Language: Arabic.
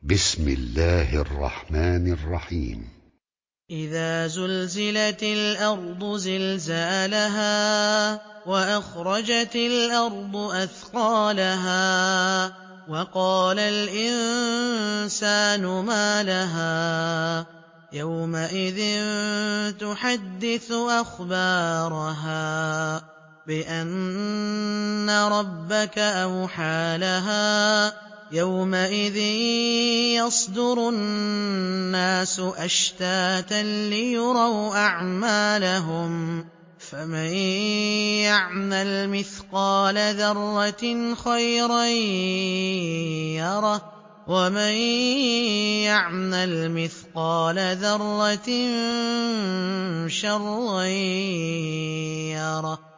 بسم الله الرحمن الرحيم. إذا زلزلت الأرض زلزالها وأخرجت الأرض أثقالها وقال الإنسان ما لها يومئذ تحدث أخبارها بأن ربك أوحى لها يومئذ يصدر الناس أشتاتا ليروا أعمالهم فمن يعمل مثقال ذرة خيرا يره ومن يعمل مثقال ذرة شرا يره.